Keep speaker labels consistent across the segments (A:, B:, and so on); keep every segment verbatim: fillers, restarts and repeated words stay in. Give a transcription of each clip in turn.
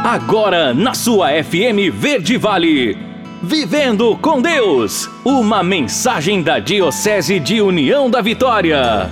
A: Agora na sua F M Verde Vale. Vivendo com Deus. Uma mensagem da Diocese de União da Vitória.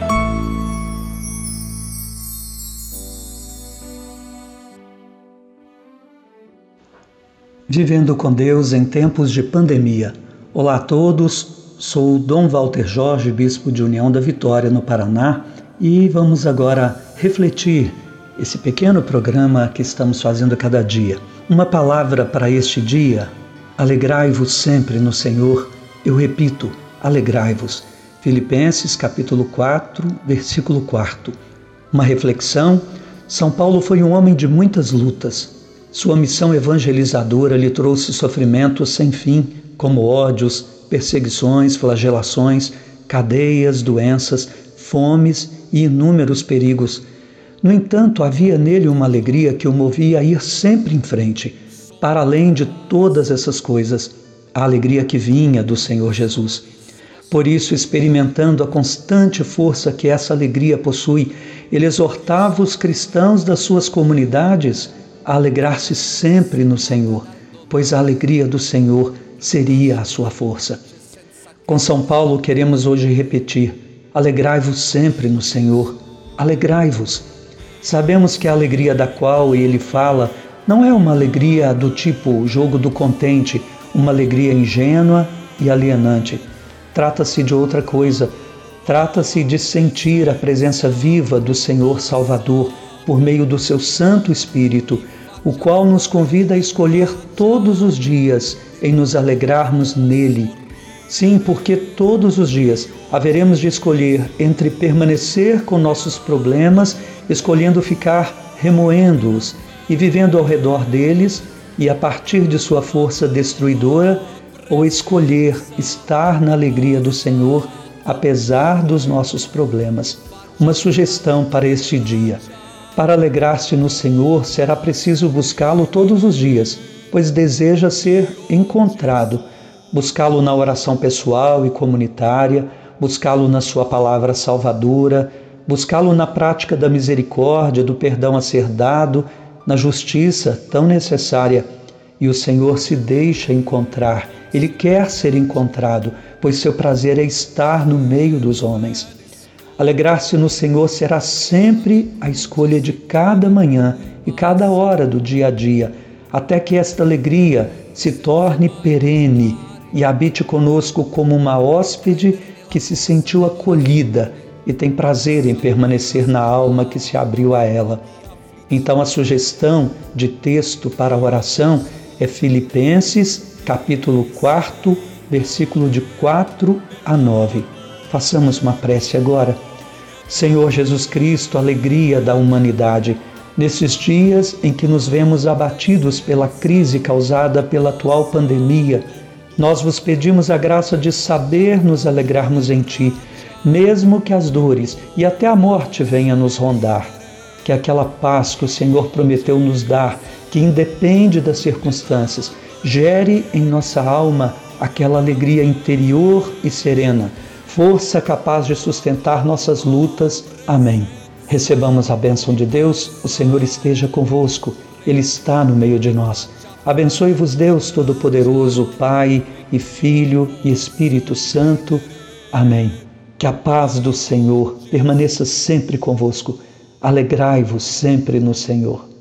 B: Vivendo com Deus em tempos de pandemia. Olá a todos, sou Dom Walter Jorge, Bispo de União da Vitória, no Paraná, e vamos agora refletir esse pequeno programa que estamos fazendo cada dia. Uma palavra para este dia: alegrai-vos sempre no Senhor. Eu repito, alegrai-vos. Filipenses capítulo quatro, versículo quatro. Uma reflexão: São Paulo foi um homem de muitas lutas. Sua missão evangelizadora lhe trouxe sofrimentos sem fim, como ódios, perseguições, flagelações, cadeias, doenças, fomes e inúmeros perigos. No entanto, havia nele uma alegria que o movia a ir sempre em frente, para além de todas essas coisas, a alegria que vinha do Senhor Jesus. Por isso, experimentando a constante força que essa alegria possui, ele exortava os cristãos das suas comunidades a alegrar-se sempre no Senhor, pois a alegria do Senhor seria a sua força. Com São Paulo queremos hoje repetir: alegrai-vos sempre no Senhor, alegrai-vos. Sabemos que a alegria da qual ele fala não é uma alegria do tipo jogo do contente, uma alegria ingênua e alienante. Trata-se de outra coisa. Trata-se de sentir a presença viva do Senhor Salvador por meio do seu Santo Espírito, o qual nos convida a escolher todos os dias em nos alegrarmos nele. Sim, porque todos os dias haveremos de escolher entre permanecer com nossos problemas, escolhendo ficar remoendo-os e vivendo ao redor deles, e a partir de sua força destruidora, ou escolher estar na alegria do Senhor, apesar dos nossos problemas. Uma sugestão para este dia: para alegrar-se no Senhor, será preciso buscá-lo todos os dias, pois deseja ser encontrado. Buscá-lo na oração pessoal e comunitária, buscá-lo na sua palavra salvadora, buscá-lo na prática da misericórdia, do perdão a ser dado, na justiça tão necessária. E o Senhor se deixa encontrar, Ele quer ser encontrado, pois seu prazer é estar no meio dos homens. Alegrar-se no Senhor será sempre a escolha de cada manhã e cada hora do dia a dia, até que esta alegria se torne perene e habite conosco como uma hóspede que se sentiu acolhida e tem prazer em permanecer na alma que se abriu a ela. Então a sugestão de texto para a oração é Filipenses capítulo quatro, versículo de quatro a nove. Façamos uma prece agora. Senhor Jesus Cristo, alegria da humanidade, nesses dias em que nos vemos abatidos pela crise causada pela atual pandemia, nós vos pedimos a graça de saber nos alegrarmos em Ti, mesmo que as dores e até a morte venham nos rondar. Que aquela paz que o Senhor prometeu nos dar, que independe das circunstâncias, gere em nossa alma aquela alegria interior e serena, força capaz de sustentar nossas lutas. Amém. Recebamos a bênção de Deus. O Senhor esteja convosco. Ele está no meio de nós. Abençoe-vos Deus Todo-Poderoso, Pai e Filho e Espírito Santo. Amém. Que a paz do Senhor permaneça sempre convosco. Alegrai-vos sempre no Senhor.